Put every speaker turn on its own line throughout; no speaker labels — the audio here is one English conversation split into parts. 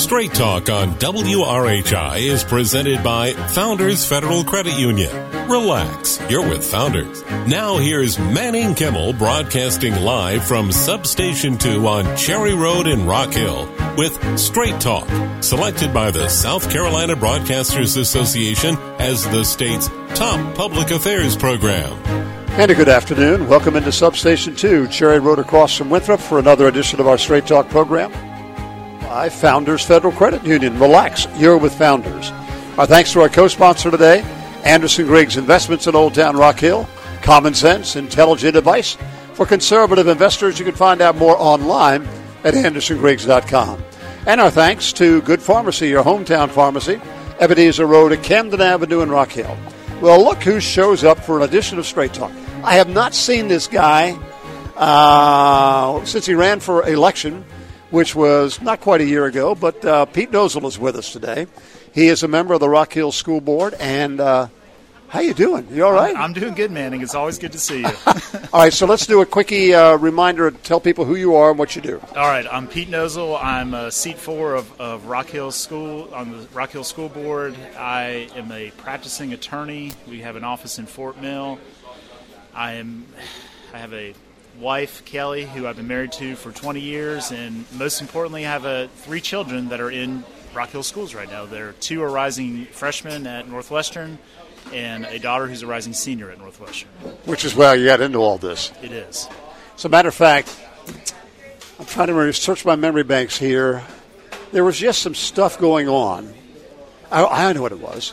Straight Talk on WRHI is presented by Founders Federal Credit Union. Relax, you're with Founders. Now here's Manning Kimmel broadcasting live from Substation 2 on Cherry Road in Rock Hill with Straight Talk, selected by the South Carolina Broadcasters Association as the state's top public affairs program.
And a good afternoon. Welcome into Substation 2, Cherry Road across from Winthrop for another edition of our Straight Talk program by Founders Federal Credit Union. Relax, you're with Founders. Our thanks to our co-sponsor today, Anderson Griggs Investments in Old Town Rock Hill. Common sense, intelligent advice for conservative investors. You can find out more online at andersongriggs.com. And our thanks to Good Pharmacy, your hometown pharmacy, Ebenezer Road at Camden Avenue in Rock Hill. Well, look who shows up for an edition of Straight Talk. I have not seen this guy since he ran for election, which was not quite a year ago, but Pete Nozel is with us today. He is a member of the Rock Hill School Board, and how you doing? You all right?
I'm doing good, Manning. It's always good to see you.
All right, so let's do a quickie reminder and tell people who you are and what you do.
All right, I'm Pete Nozel. I'm seat 4 of Rock Hill School on the Rock Hill School Board. I am a practicing attorney. We have an office in Fort Mill. I have a wife, Kelly, who I've been married to for 20 years, and most importantly, I have 3 children that are in Rock Hill schools right now. 2 are rising freshmen at Northwestern, and a daughter who's a rising senior at Northwestern.
Which is why you got into all this.
It is.
As a matter of fact, I'm trying to search my memory banks here. There was just some stuff going on. I know what it was.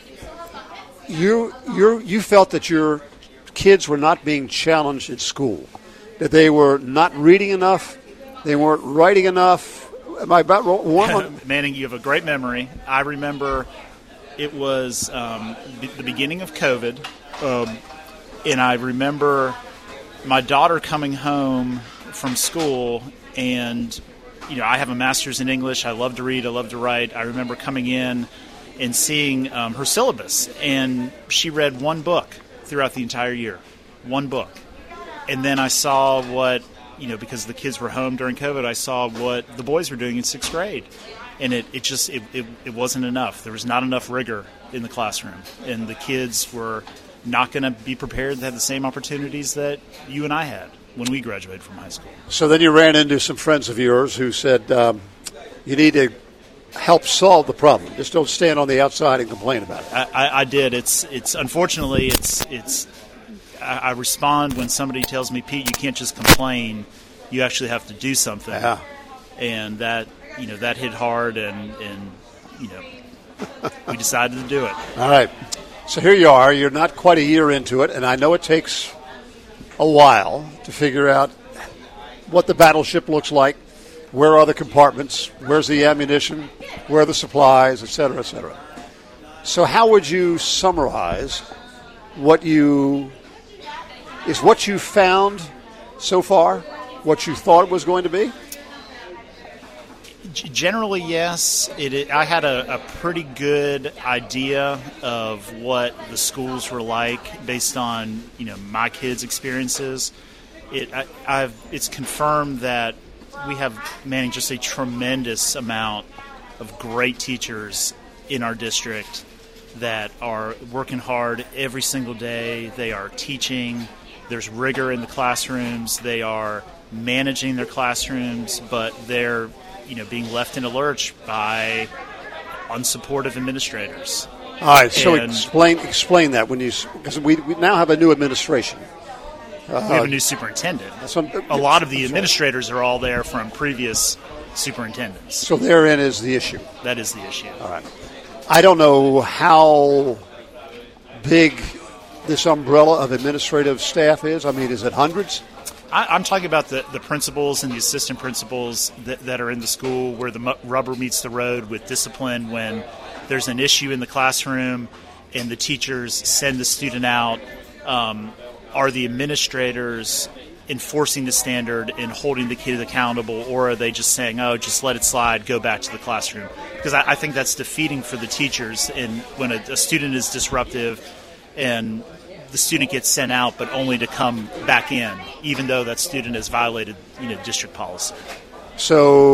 You felt that your kids were not being challenged at school, that they were not reading enough, they weren't writing enough. Am I about wrong?
Manning, you have a great memory. I remember it was the beginning of COVID, and I remember my daughter coming home from school, and I have a master's in English. I love to read. I love to write. I remember coming in and seeing her syllabus, and she read one book throughout the entire year, one book. And then I saw what, because the kids were home during COVID, I saw what the boys were doing in 6th grade. And it wasn't enough. There was not enough rigor in the classroom. And the kids were not going to be prepared to have the same opportunities that you and I had when we graduated from high school. So
then you ran into some friends of yours who said, you need to help solve the problem. Just don't stand on the outside and complain about it.
I did. It's unfortunately, I respond when somebody tells me, Pete, you can't just complain. You actually have to do something.
Yeah.
And that hit hard, and we decided to do it.
All right. So here you are. You're not quite a year into it, and I know it takes a while to figure out what the battleship looks like, where are the compartments, where's the ammunition, where are the supplies, et cetera, et cetera. So how would you summarize what you found so far, what you thought it was going to be?
Generally, yes. I had a pretty good idea of what the schools were like based on my kids' experiences. It's confirmed that we have, Manning, just a tremendous amount of great teachers in our district that are working hard every single day. They are teaching. There's rigor in the classrooms. They are managing their classrooms, but they're being left in a lurch by unsupportive administrators.
All right, so explain that because we now have a new administration.
We have a new superintendent. A lot of the administrators are all there from previous superintendents.
So therein is the issue.
That is the issue.
All right. I don't know how big this umbrella of administrative staff is. I mean, is it hundreds?
I'm talking about the principals and the assistant principals that are in the school where the rubber meets the road with discipline when there's an issue in the classroom and the teachers send the student out. Are the administrators enforcing the standard and holding the kid accountable, or are they just saying, oh, just let it slide, go back to the classroom? Because I think that's defeating for the teachers. And when a student is disruptive and the student gets sent out but only to come back in, even though that student has violated district policy.
So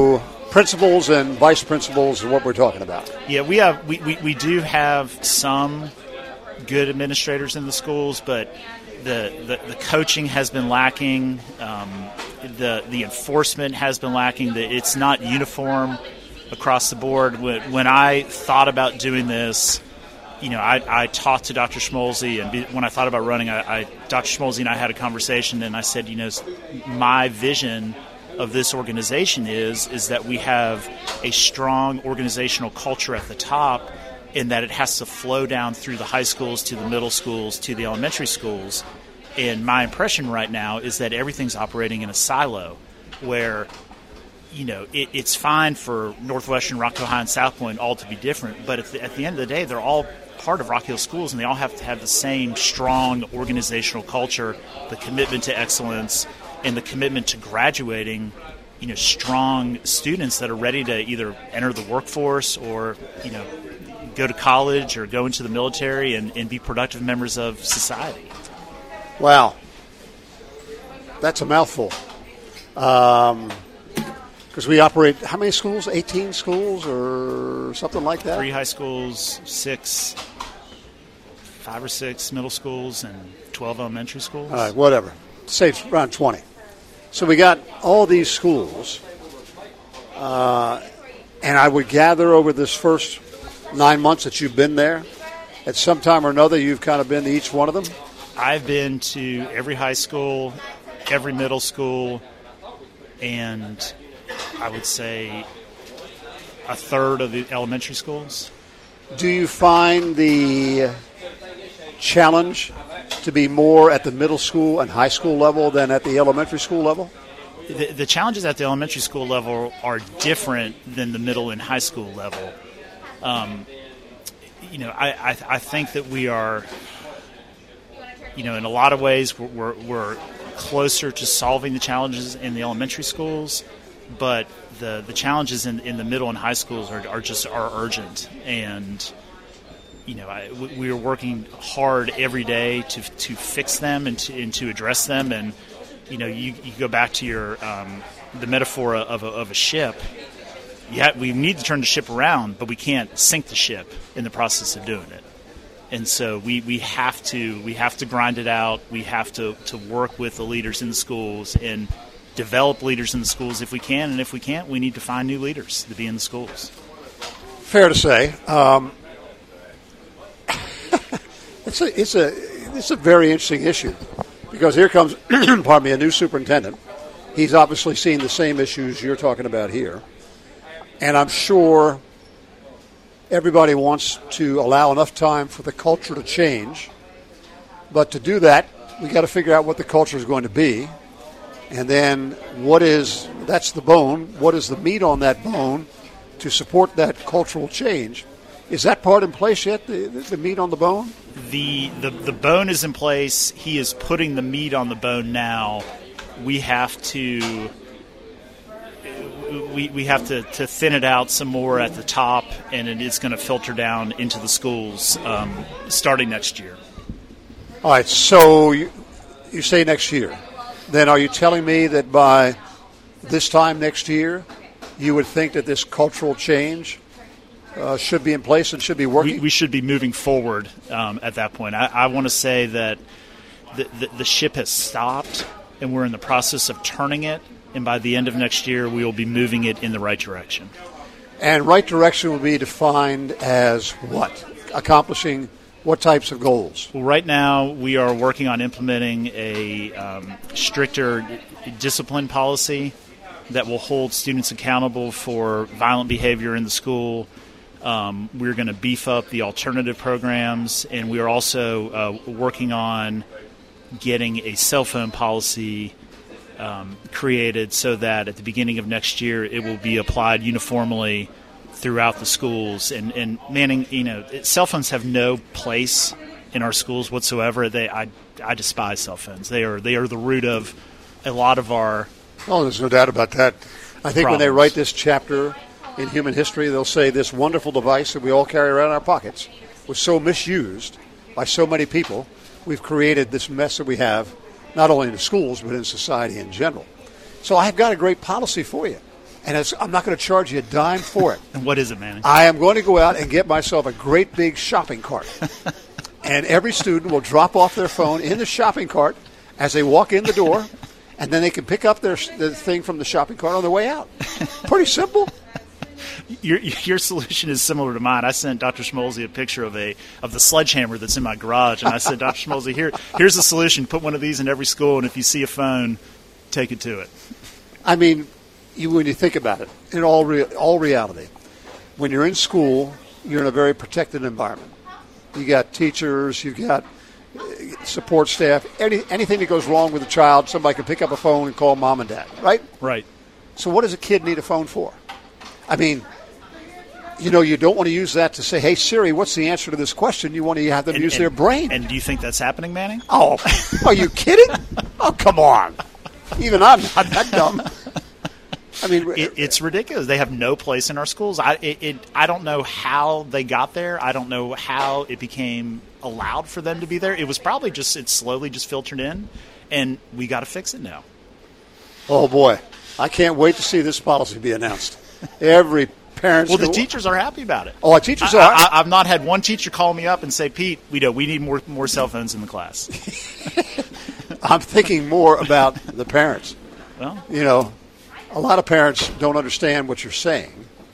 principals and vice principals is what we're talking about.
Yeah, we do have some good administrators in the schools, but the coaching has been lacking. The enforcement has been lacking. It's not uniform across the board. When I thought about doing this, I talked to Dr. Schmolze, and when I thought about running, Dr. Schmolze and I had a conversation, and I said, my vision of this organization is that we have a strong organizational culture at the top, and that it has to flow down through the high schools to the middle schools to the elementary schools. And my impression right now is that everything's operating in a silo where, it's fine for Northwestern, Rock Hill High, and South Point all to be different, but at the end of the day, they're all part of Rock Hill Schools, and they all have to have the same strong organizational culture, the commitment to excellence, and the commitment to graduating, strong students that are ready to either enter the workforce or, go to college or go into the military and be productive members of society.
Wow. That's a mouthful. Because we operate, how many schools? 18 schools or something like that?
3 high schools, 5 or 6 middle schools, and 12 elementary schools.
All right, whatever. Say it's around 20. So we got all these schools, and I would gather over this first 9 months that you've been there, at some time or another, you've kind of been to each one of them?
I've been to every high school, every middle school, and I would say a third of the elementary schools.
Do you find the challenge to be more at the middle school and high school level than at the elementary school level?
The challenges at the elementary school level are different than the middle and high school level. I think that we are, in a lot of ways, we're closer to solving the challenges in the elementary schools, but the challenges in the middle and high schools are urgent, and we are working hard every day to fix them and to address them. And you go back to your the metaphor of a ship. We need to turn the ship around, but we can't sink the ship in the process of doing it. And so we have to grind it out. We have to work with the leaders in the schools and develop leaders in the schools if we can, and if we can't, we need to find new leaders to be in the schools.
Fair to say. It's a very interesting issue, because here comes a new superintendent. He's obviously seen the same issues you're talking about here, and I'm sure everybody wants to allow enough time for the culture to change. But to do that, we got to figure out what the culture is going to be. And then that's the bone. What is the meat on that bone to support that cultural change? Is that part in place yet, the meat on the bone?
The bone is in place. He is putting the meat on the bone now. We have to thin it out some more at the top, and it's going to filter down into the schools starting next year.
All right, so you say next year. Then are you telling me that by this time next year, you would think that this cultural change should be in place and should be working?
We should be moving forward at that point. I want to say that the ship has stopped, and we're in the process of turning it, and by the end of next year, we will be moving it in the right direction.
And right direction will be defined as what? Accomplishing what types of goals?
Well, right now, we are working on implementing a stricter discipline policy that will hold students accountable for violent behavior in the school. We're going to beef up the alternative programs, and we are also working on getting a cell phone policy created so that at the beginning of next year it will be applied uniformly throughout the schools. And Manning, cell phones have no place in our schools whatsoever. I despise cell phones. They are the root of a lot of our
Oh, there's no doubt about that. I think when they write this chapter in human history, they'll say this wonderful device that we all carry around in our pockets was so misused by so many people. We've created this mess that we have, not only in the schools, but in society in general. So I've got a great policy for you. and I'm not going to charge you a dime for it.
And what is it, Manny?
I am going to go out and get myself a great big shopping cart. And every student will drop off their phone in the shopping cart as they walk in the door, and then they can pick up the thing from the shopping cart on their way out. Pretty simple.
Your solution is similar to mine. I sent Dr. Schmolze a picture of the sledgehammer that's in my garage, and I said, Dr. Schmolze, here's the solution. Put one of these in every school, and if you see a phone, take it to it.
I mean, when you think about it, in all reality, when you're in school, you're in a very protected environment. You got teachers, you've got support staff. Anything that goes wrong with a child, somebody can pick up a phone and call mom and dad, right?
Right.
So what does a kid need a phone for? I mean, you don't want to use that to say, hey, Siri, what's the answer to this question? You want to have them use their brain.
And do you think that's happening, Manning?
Oh, are you kidding? Oh, come on. Even I'm not that dumb. I mean,
it's ridiculous. They have no place in our schools. I don't know how they got there. I don't know how it became allowed for them to be there. It was probably it slowly just filtered in, and we got to fix it now.
Oh, boy. I can't wait to see this policy be announced. Every parent.
Well, the teachers are happy about it.
Oh, teachers are.
I've not had one teacher call me up and say, Pete, we need more cell phones in the class.
I'm thinking more about the parents.
Well,
a lot of parents don't understand what you're saying.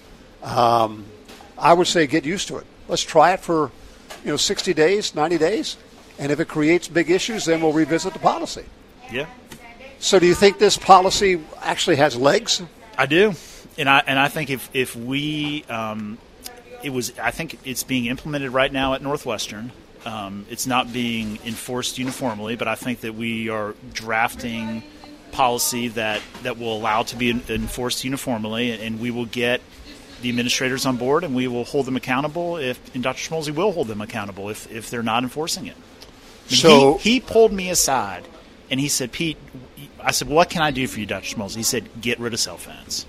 I would say get used to it. Let's try it for, 60 days, 90 days. And if it creates big issues, then we'll revisit the policy.
Yeah.
So do you think this policy actually has legs?
I do. And I think if we I think it's being implemented right now at Northwestern. It's not being enforced uniformly, but I think that we are drafting policy that will allow it to be enforced uniformly, and we will get the administrators on board, and we will hold them accountable. And Dr. Schmolze will hold them accountable if they're not enforcing it. So he pulled me aside, and he said, Pete, I said, what can I do for you, Dr. Schmolze? He said, get rid of cell phones.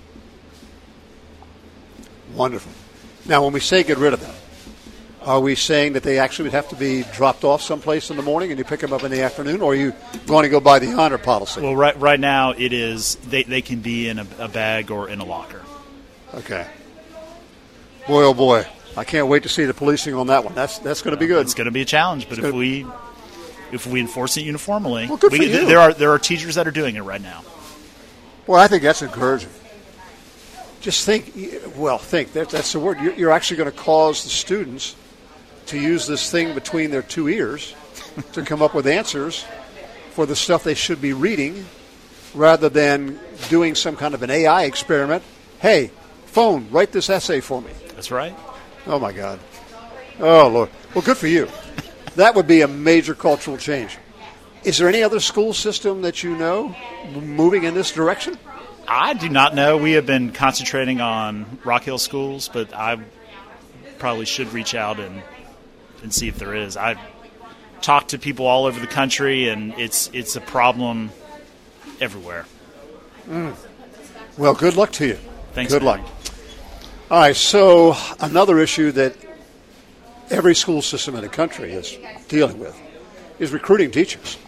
Wonderful. Now, when we say get rid of them, are we saying that they actually would have to be dropped off someplace in the morning and you pick them up in the afternoon, or are you going to go by the honor policy?
Well, right now it is they can be in a bag or in a locker.
Okay. Boy, oh boy. I can't wait to see the policing on that one. That's going to be good.
It's going to be a challenge, but if we enforce it uniformly,
well, good for you.
There are teachers that are doing it right now.
Well, I think that's encouraging. Just think. That's the word. You're actually going to cause the students to use this thing between their two ears to come up with answers for the stuff they should be reading, rather than doing some kind of an AI experiment. Hey, phone, write this essay for me.
That's right.
Oh, my God. Oh, Lord. Well, good for you. That would be a major cultural change. Is there any other school system that you know moving in this direction?
I do not know. We have been concentrating on Rock Hill schools, but I probably should reach out and see if there is. I've talked to people all over the country, and it's a problem everywhere.
Well, good luck to you.
Thanks.
Good luck. All right, so another issue that every school system in the country is dealing with is recruiting teachers.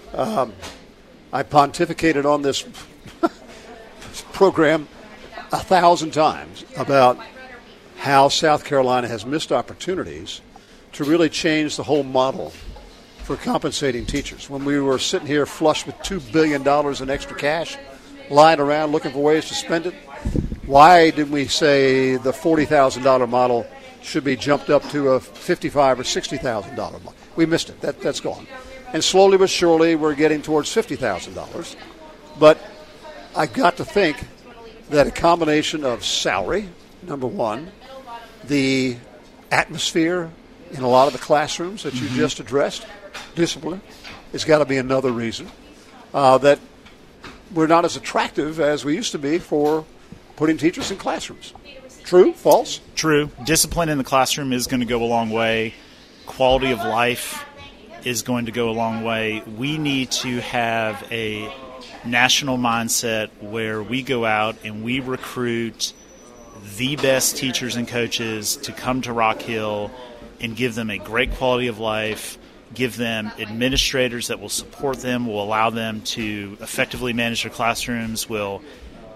I pontificated on this program 1,000 times about how South Carolina has missed opportunities to really change the whole model for compensating teachers. When we were sitting here flush with $2 billion in extra cash, lying around looking for ways to spend it, why didn't we say the $40,000 model should be jumped up to a $55,000 or $60,000 model? We missed it. That's gone. And slowly but surely we're getting towards $50,000. But I got to think that a combination of salary, number one, the atmosphere in a lot of the classrooms that you just addressed, discipline, has got to be another reason that we're not as attractive as we used to be for putting teachers in classrooms. True? False?
True. Discipline in the classroom is going to go a long way. Quality of life is going to go a long way. We need to have a national mindset where we go out and we recruit the best teachers and coaches to come to Rock Hill and give them a great quality of life, give them administrators that will support them, will allow them to effectively manage their classrooms, will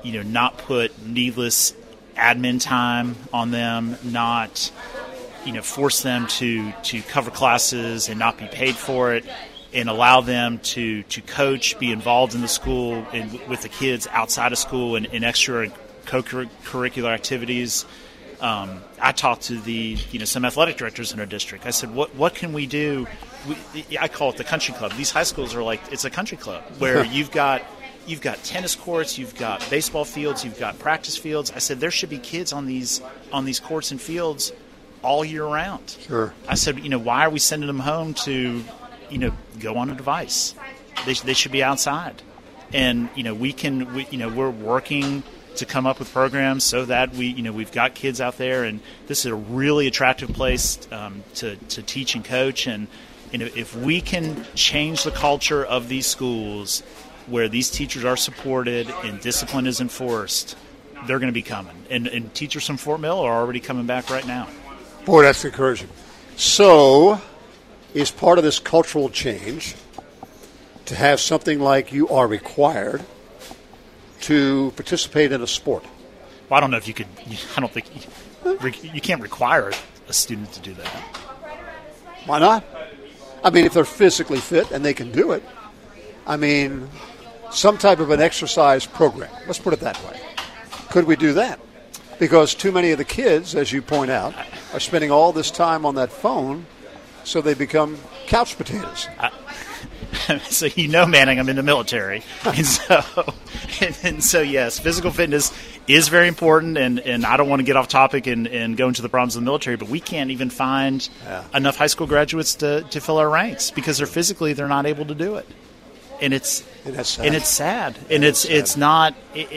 not put needless admin time on them, not force them to cover classes and not be paid for it, and allow them to coach, be involved in the school and with the kids outside of school and extra co-curricular activities. I talked to some athletic directors in our district. I said, what can we do? I call it the country club. These high schools are like, it's a country club where you've got tennis courts, you've got baseball fields, you've got practice fields. I said there should be kids on these courts and fields all year round.
Sure.
I said, why are we sending them home to, go on a device? They should be outside. And, we're working to come up with programs so that we've got kids out there, and this is a really attractive place to teach and coach. And if we can change the culture of these schools where these teachers are supported and discipline is enforced, they're going to be coming. And teachers from Fort Mill are already coming back right now.
Boy, that's encouraging. So, is part of this cultural change to have something like you are required to participate in a sport?
Well, I don't know if you could. I don't think you can't require a student to do that.
Why not? I mean, if they're physically fit and they can do it, I mean, some type of an exercise program. Let's put it that way. Could we do that? Because too many of the kids, as you point out, are spending all this time on that phone, so they become couch potatoes.
So Manning, I'm in the military, and so yes, physical fitness is very important, and I don't want to get off topic and go into the problems of the military, but we can't even find enough high school graduates to fill our ranks because they're not able to do it, and it's sad, and it's not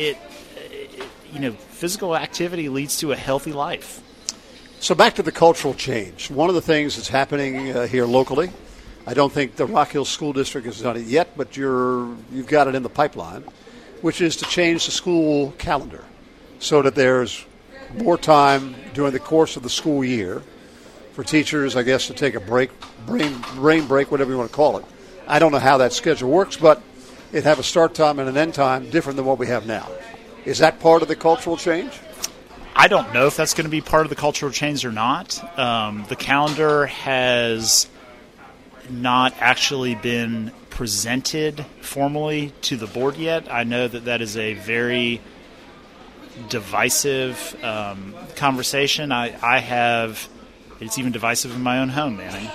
physical activity leads to a healthy life.
So back to the cultural change. One of the things that's happening here locally, I don't think the Rock Hill School District has done it yet, but you've got it in the pipeline, which is to change the school calendar so that there's more time during the course of the school year for teachers, I guess, to take a break, brain break, whatever you want to call it. I don't know how that schedule works, but it'd have a start time and an end time different than what we have now. Is that part of the cultural change?
I don't know if that's going to be part of the cultural change or not. The calendar has not actually been presented formally to the board yet. I know that is a very divisive conversation. I have, it's even divisive in my own home, Manning.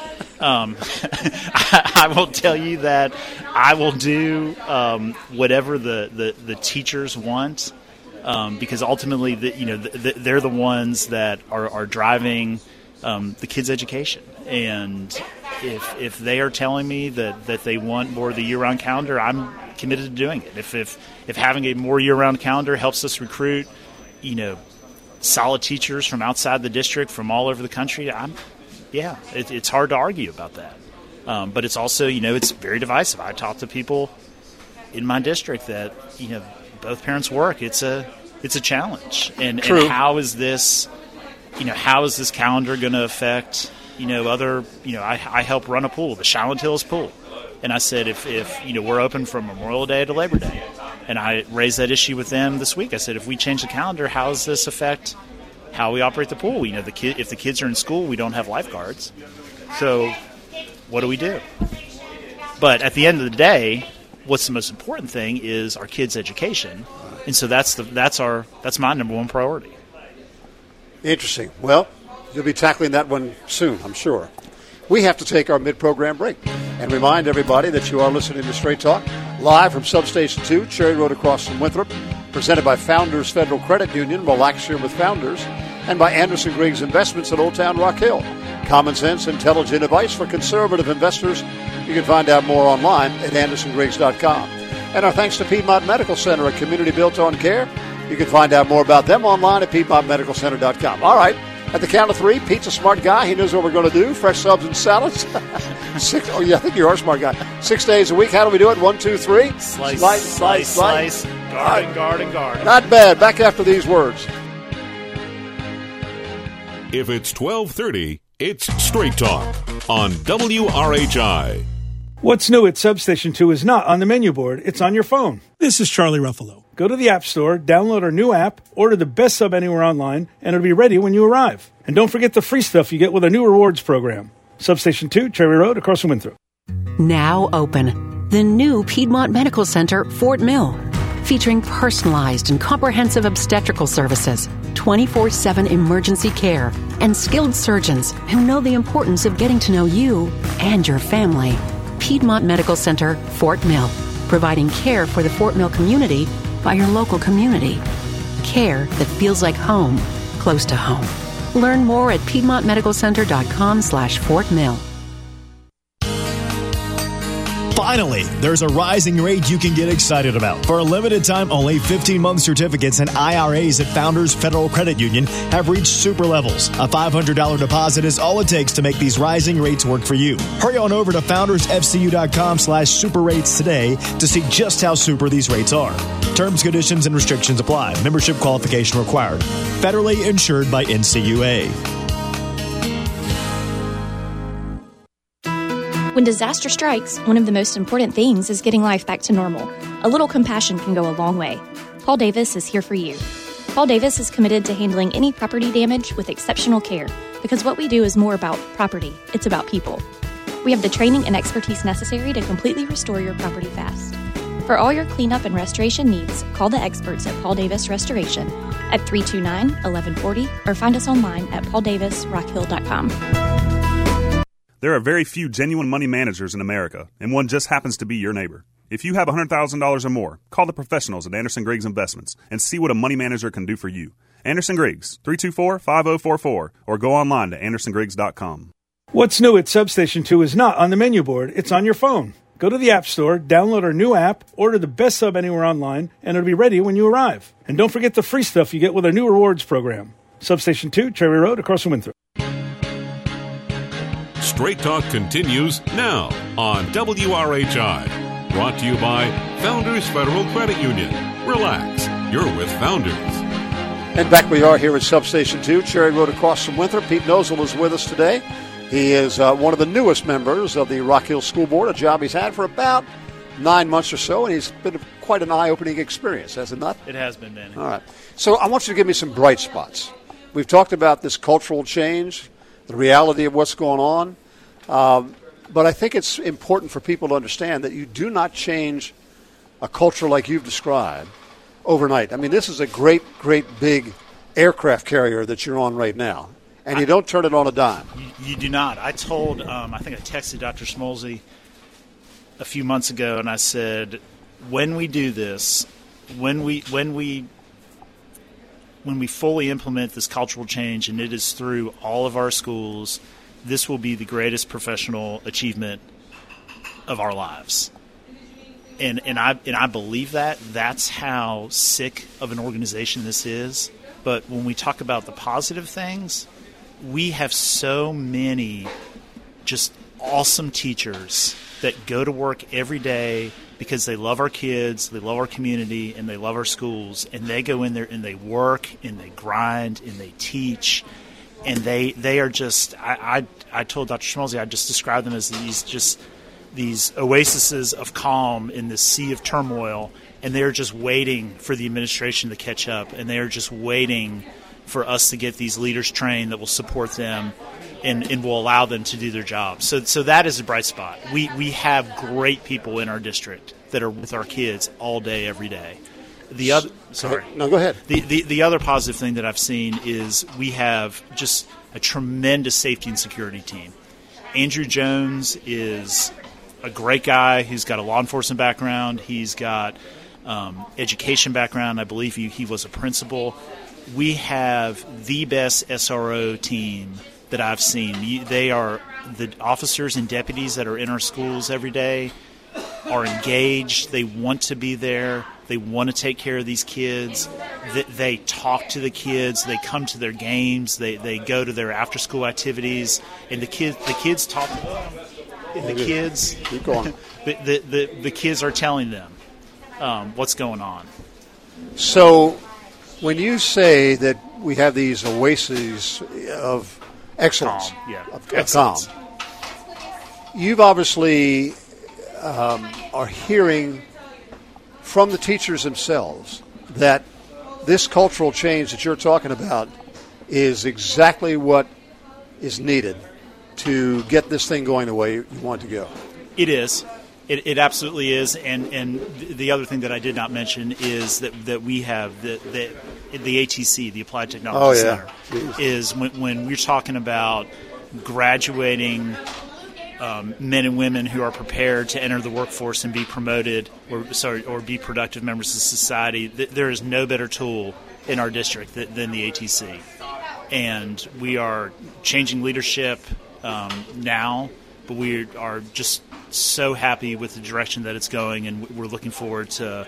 I will tell you that I will do whatever the teachers want, because ultimately they're the ones that are driving the kids' education. And if they are telling me that they want more of the year-round calendar, I'm committed to doing it. If having a more year-round calendar helps us recruit, solid teachers from outside the district, from all over the country, it's hard to argue about that. But it's also, it's very divisive. I talk to people in my district that, both parents work. It's a challenge. And how is this calendar going to affect, other, I help run a pool, the Shallon Hills pool. And I said, if we're open from Memorial Day to Labor Day, and I raised that issue with them this week. I said, if we change the calendar, how does this affect how we operate the pool? If the kids are in school, we don't have lifeguards. So what do we do? But at the end of the day, what's the most important thing is our kids' education. And so that's my number one priority.
Interesting. Well, you'll be tackling that one soon, I'm sure. We have to take our mid-program break and remind everybody that you are listening to Straight Talk, live from Substation 2, Cherry Road across from Winthrop, presented by Founders Federal Credit Union, Relax Here with Founders, and by Anderson Griggs Investments at Old Town Rock Hill. Common sense, intelligent advice for conservative investors. You can find out more online at AndersonGriggs.com. And our thanks to Piedmont Medical Center, a community built on care. You can find out more about them online at PiedmontMedicalCenter.com. All right. At the count of three, Pete's a smart guy. He knows what we're going to do. Fresh subs and salads. I think you are a smart guy. 6 days a week. How do we do it? 1, 2, 3.
Slice. Guard.
Not bad. Back after these words.
If it's 12:30, it's Straight Talk on WRHI.
What's new at Substation 2 is not on the menu board, it's on your phone.
This is Charlie Ruffalo.
Go to the App Store, download our new app, order the best sub anywhere online, and it'll be ready when you arrive. And don't forget the free stuff you get with our new rewards program. Substation 2, Cherry Road, across from Winthrop.
Now open. The new Piedmont Medical Center, Fort Mill. Featuring personalized and comprehensive obstetrical services, 24/7 emergency care, and skilled surgeons who know the importance of getting to know you and your family. Piedmont Medical Center, Fort Mill. Providing care for the Fort Mill community by your local community. Care that feels like home, close to home. Learn more at PiedmontMedicalCenter.com/Fort Mill.
Finally, there's a rising rate you can get excited about. For a limited time, only 15-month certificates and IRAs at Founders Federal Credit Union have reached super levels. A $500 deposit is all it takes to make these rising rates work for you. Hurry on over to foundersfcu.com/super rates today to see just how super these rates are. Terms, conditions, and restrictions apply. Membership qualification required. Federally insured by NCUA.
When disaster strikes, one of the most important things is getting life back to normal. A little compassion can go a long way. Paul Davis is here for you. Paul Davis is committed to handling any property damage with exceptional care, because what we do is more about property. It's about people. We have the training and expertise necessary to completely restore your property fast. For all your cleanup and restoration needs, call the experts at Paul Davis Restoration at 329-1140 or find us online at pauldavisrockhill.com.
There are very few genuine money managers in America, and one just happens to be your neighbor. If you have $100,000 or more, call the professionals at Anderson Griggs Investments and see what a money manager can do for you. Anderson Griggs, 324-5044, or go online to andersongriggs.com.
What's new at Substation 2 is not on the menu board, it's on your phone. Go to the App Store, download our new app, order the best sub anywhere online, and it'll be ready when you arrive. And don't forget the free stuff you get with our new rewards program. Substation 2, Cherry Road, across from Winthrop.
Straight Talk continues now on WRHI. Brought to you by Founders Federal Credit Union. Relax, you're with Founders.
And back we are here at Substation 2, Cherry Road across from Winthrop. Pete Nozel is with us today. He is one of the newest members of the Rock Hill School Board, a job he's had for about 9 months or so, and he's been quite an eye-opening experience, has it not?
It has been, Manny.
All right. So I want you to give me some bright spots. We've talked about this cultural change, the reality of what's going on. But I think it's important for people to understand that you do not change a culture like you've described overnight. I mean, this is a great, great big aircraft carrier that you're on right now, and you don't turn it on a dime.
You do not. I told, I think I texted Dr. Smolsey a few months ago, and I said, when we do this, when we fully implement this cultural change, and it is through all of our schools, this will be the greatest professional achievement of our lives. And I believe that. That's how sick of an organization this is. But when we talk about the positive things, we have so many just awesome teachers that go to work every day because they love our kids, they love our community, and they love our schools. And they go in there and they work and they grind and they teach. And they are just, I told Dr. Schmalzi, I just described them as these oases of calm in this sea of turmoil, and they're just waiting for the administration to catch up, and they're just waiting for us to get these leaders trained that will support them and will allow them to do their job. So that is a bright spot. We have great people in our district that are with our kids all day, every day. The other, sorry.
No, go ahead.
The other positive thing that I've seen is we have just a tremendous safety and security team. Andrew Jones is a great guy. He's got a law enforcement background. He's got education background. I believe he was a principal. We have the best SRO team that I've seen. They are the officers and deputies that are in our schools every day are engaged. They want to be there. They want to take care of these kids. They talk to the kids. They come to their games. They go to their after-school activities, and the kids talk to them. And the kids,
keep going.
the kids are telling them what's going on.
So, when you say that we have these oases of excellence,
Calm, yeah.
of calm, you've obviously are hearing from the teachers themselves that this cultural change that you're talking about is exactly what is needed to get this thing going the way you want it to go?
It is. It absolutely is. And the other thing that I did not mention is that we have the ATC, the Applied Technology Center, is when we're talking about graduating men and women who are prepared to enter the workforce and be promoted or be productive members of society, there is no better tool in our district than the ATC. And we are changing leadership now, but we are just so happy with the direction that it's going, and we're looking forward to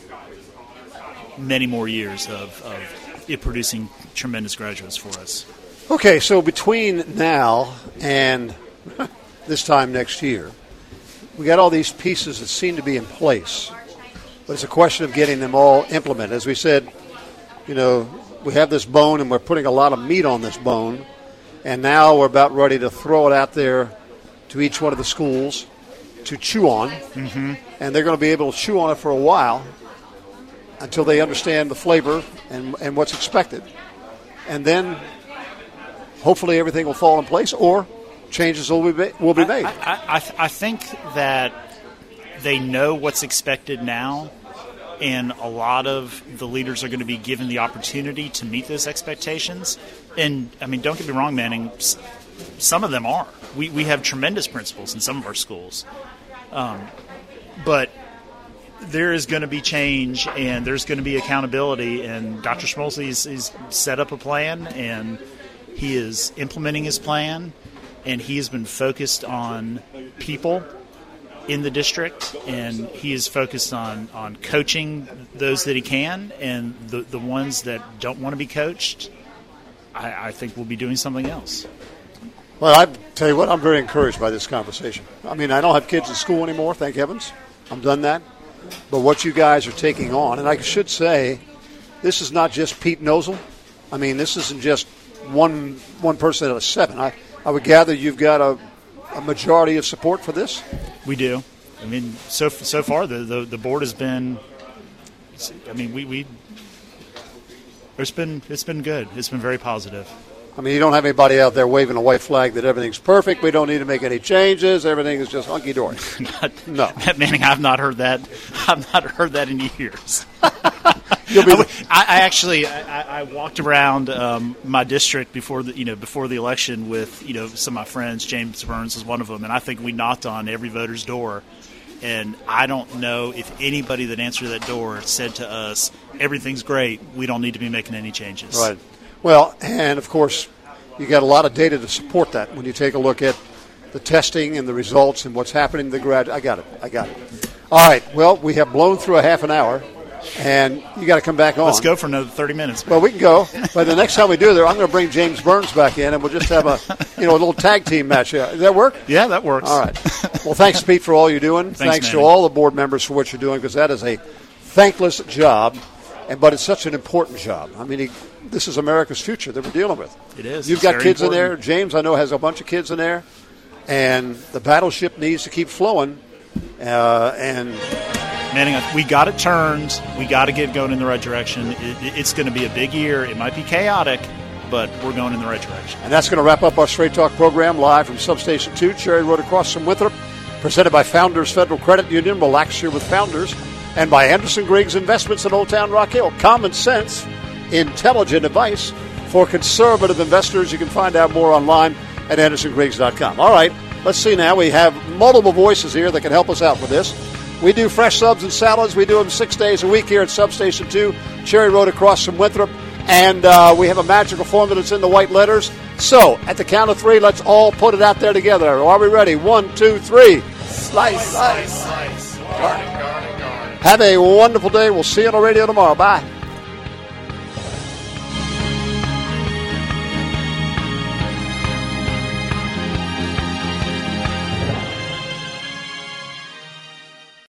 many more years of it producing tremendous graduates for us.
Okay, so between now and this time next year, we got all these pieces that seem to be in place, but it's a question of getting them all implemented. As we said, we have this bone and we're putting a lot of meat on this bone, and now we're about ready to throw it out there to each one of the schools to chew on, and they're going to be able to chew on it for a while until they understand the flavor and what's expected. And then hopefully everything will fall in place, or changes will be made.
I think that they know what's expected now, and a lot of the leaders are going to be given the opportunity to meet those expectations. And, I mean, don't get me wrong, Manning, some of them are. We have tremendous principals in some of our schools. But there is going to be change, and there's going to be accountability, and Dr. Schmolze is set up a plan, and he is implementing his plan, and he has been focused on people in the district, and he is focused on coaching those that he can, and the ones that don't want to be coached, I think we'll be doing something else.
Well, I tell you what, I'm very encouraged by this conversation. I mean, I don't have kids in school anymore, thank heavens. I'm done that. But what you guys are taking on, and I should say, this is not just Pete Nozel. I mean, this isn't just one person out of seven. I would gather you've got a majority of support for this?
We do. I mean, so far the board has been. I mean, it's been good. It's been very positive.
I mean, you don't have anybody out there waving a white flag that everything's perfect. We don't need to make any changes. Everything is just hunky dory. No,
Manning, I've not heard that. I've not heard that in years. I walked around my district before the election with some of my friends. James Burns is one of them, and I think we knocked on every voter's door. And I don't know if anybody that answered that door said to us, "Everything's great. We don't need to be making any changes."
Right. Well, and of course, you got a lot of data to support that when you take a look at the testing and the results and what's happening to the grad. I got it. All right. Well, we have blown through a half an hour, and you got to come back on.
Let's go for another 30 minutes.
Well, we can go, but the next time we do there, I'm going to bring James Burns back in, and we'll just have a little tag team match. Does that work?
Yeah, that works.
All right. Well, thanks, Pete, for all you're doing. Thanks to all the board members for what you're doing, because that is a thankless job, but it's such an important job. I mean, this is America's future that we're dealing with.
It is.
You've got kids in there. James, I know, has a bunch of kids in there, and the battleship needs to keep flowing.
Manning, we got it turned. We got to get going in the right direction. It's going to be a big year. It might be chaotic, but we're going in the right direction.
And that's going to wrap up our Straight Talk program live from Substation 2, Cherry Road across from Winthrop, presented by Founders Federal Credit Union. Relax here with Founders. And by Anderson Griggs Investments in Old Town Rock Hill. Common sense, intelligent advice for conservative investors. You can find out more online at AndersonGriggs.com. All right, let's see now. We have multiple voices here that can help us out with this. We do fresh subs and salads. We do them 6 days a week here at Substation 2, Cherry Road across from Winthrop. And we have a magical formula that's in the white letters. So, at the count of three, let's all put it out there together. Are we ready? 1, 2, 3. Slice, slice. Have a wonderful day. We'll see you on the radio tomorrow. Bye.